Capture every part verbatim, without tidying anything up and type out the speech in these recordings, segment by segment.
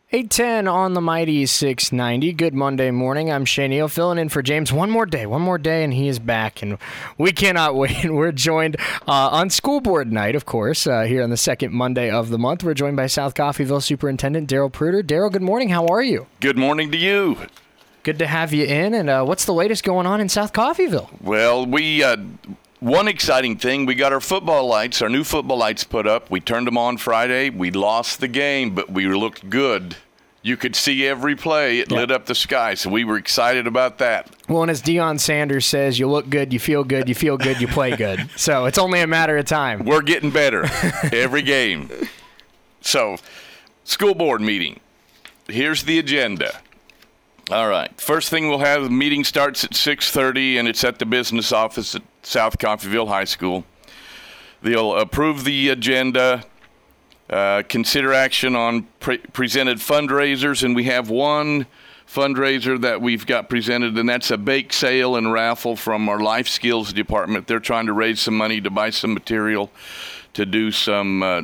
eight ten on the Mighty six ninety. Good Monday morning. I'm Shane Neal filling in for James. One more day, one more day, and he is back, and we cannot wait. We're joined uh, on school board night, of course, uh, here on the second Monday of the month. We're joined by South Coffeyville Superintendent Daryl Pruder. Daryl, good morning. How are you? Good morning to you. Good to have you in, and uh, what's the latest going on in South Coffeyville? Well, we... Uh, One exciting thing, we got our football lights, our new football lights put up. We turned them on Friday. We lost the game, but we looked good. You could see every play. It yeah. lit up the sky, so we were excited about that. Well, and as Deion Sanders says, you look good, you feel good, you feel good, you play good. So it's only a matter of time. We're getting better every game. So, school board meeting. Here's the agenda. All right. First thing we'll have, the meeting starts at six thirty, and it's at the business office at South Coffeyville High School. They'll approve the agenda, uh, consider action on pre- presented fundraisers, and we have one fundraiser that we've got presented, and that's a bake sale and raffle from our Life Skills Department. They're trying to raise some money to buy some material to do some uh,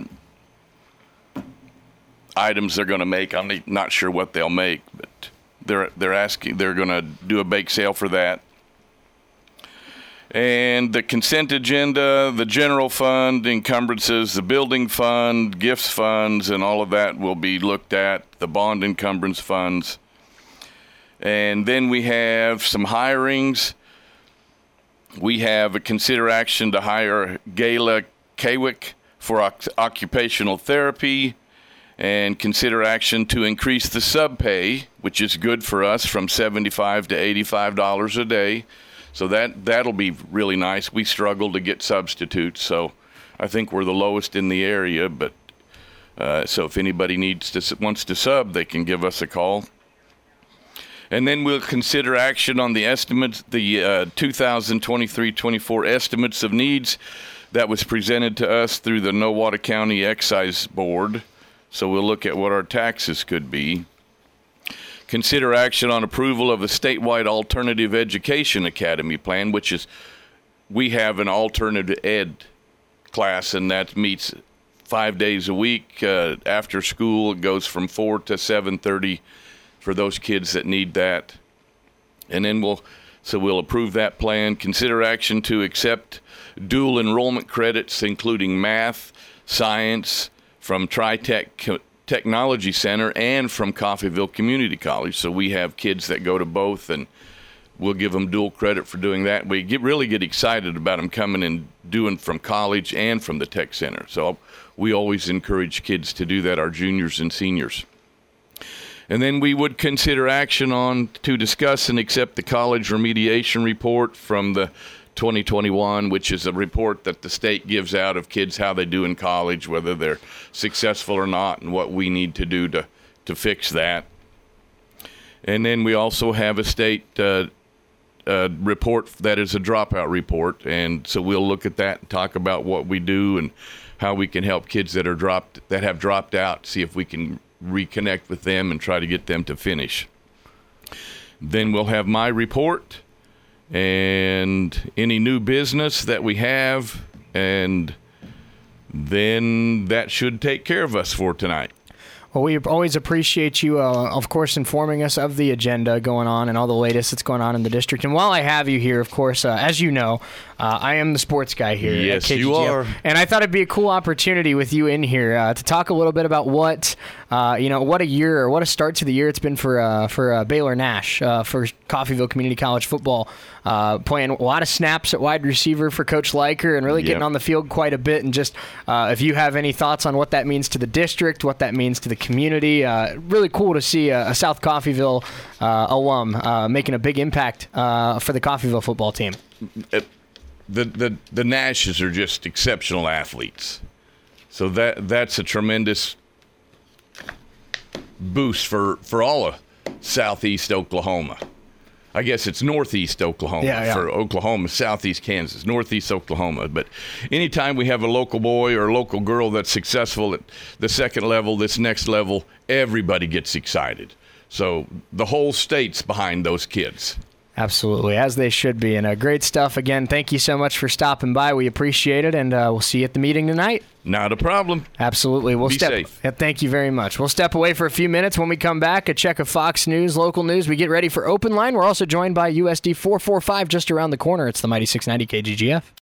items they're going to make. I'm not sure what they'll make, but they're they're asking they're going to do a bake sale for that. And the consent agenda, the general fund, encumbrances, the building fund, gifts funds, and all of that will be looked at, the bond encumbrance funds. And then we have some hirings. We have a consider action to hire Gayla Kawick for oc- occupational therapy, and consider action to increase the sub pay, which is good for us, from seventy-five dollars to eighty-five dollars a day. So that, that'll be really nice. We struggle to get substitutes, so I think we're the lowest in the area. But uh, so if anybody needs to wants to sub, they can give us a call. And then we'll consider action on the estimates, the uh, two thousand twenty-three twenty-four estimates of needs that was presented to us through the Nowata County Excise Board. So we'll look at what our taxes could be. Consider action on approval of the statewide Alternative Education Academy plan, which is, we have an alternative ed class, and that meets five days a week uh, after school. It goes from four to seven thirty for those kids that need that. And then we'll, so we'll approve that plan. Consider action to accept dual enrollment credits, including math, science, from TriTech Technology Center and from Coffeyville Community College. So we have kids that go to both, and we'll give them dual credit for doing that. We get really get excited about them coming and doing from college and from the Tech Center. So we always encourage kids to do that, our juniors and seniors. And then we would consider action on to discuss and accept the college remediation report from the twenty twenty-one, which is a report that the state gives out of kids, how they do in college, whether they're successful or not, and what we need to do to, to fix that. And then we also have a state uh, uh, report that is a dropout report, and so we'll look at that and talk about what we do and how we can help kids that are dropped that have dropped out, see if we can reconnect with them and try to get them to finish. Then we'll have my report and any new business that we have, and then that should take care of us for tonight. Well, we always appreciate you, uh, of course, informing us of the agenda going on and all the latest that's going on in the district. And while I have you here, of course, uh, as you know, uh, I am the sports guy here. Yes, at K G G F. you are. And I thought it'd be a cool opportunity with you in here uh, to talk a little bit about what, uh, you know, what a year or what a start to the year it's been for uh, for uh, Baylor Nash, uh, for Coffeyville Community College football, uh, playing a lot of snaps at wide receiver for Coach Leiker and really getting yep. on the field quite a bit. And just uh, if you have any thoughts on what that means to the district, what that means to the community, uh, really cool to see a, a South Coffeyville uh, alum uh, making a big impact uh, for the Coffeyville football team. It, the, the the Nashes are just exceptional athletes, so that that's a tremendous boost for, for all of Southeast Oklahoma. I guess it's Northeast Oklahoma yeah, yeah. for Oklahoma, Southeast Kansas, Northeast Oklahoma. But anytime we have a local boy or a local girl that's successful at the second level, this next level, everybody gets excited. So the whole state's behind those kids. Absolutely, as they should be. And uh, great stuff. Again, thank you so much for stopping by. We appreciate it, and uh, we'll see you at the meeting tonight. Not a problem. Absolutely. We'll Be step, safe. Yeah, thank you very much. We'll step away for a few minutes. When we come back, a check of Fox News, local news. We get ready for Open Line. We're also joined by U S D four forty-five just around the corner. It's the Mighty six ninety K G G F.